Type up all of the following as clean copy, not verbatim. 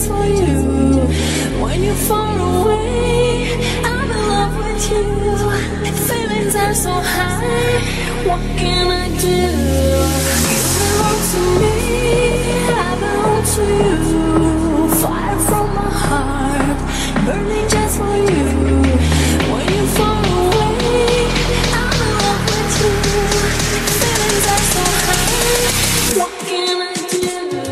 just for you. When you're far away, I'm in love with you. Feelings are so high, what can I do? You belong to me, I belong to you. Fire from my heart, burning just for you. When you're far away, I'm in love with you. Feelings are so high, what can I do?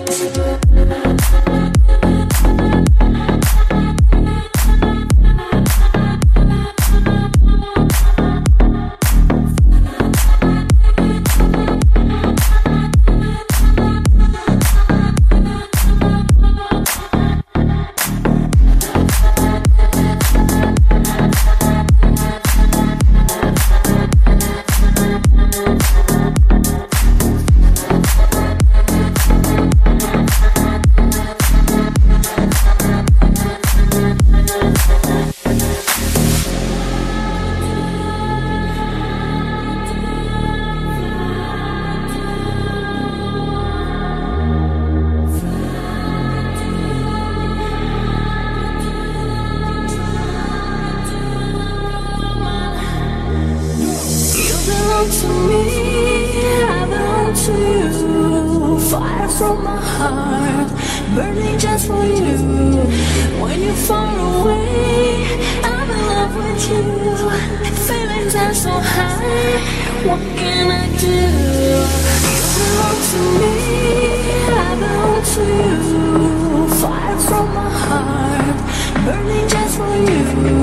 To me, I belong to you. Fire from my heart, burning just for you. When you're far away, I'm in love with you. Feelings are so high, what can I do? You belong to me, I belong to you. Fire from my heart, burning just for you.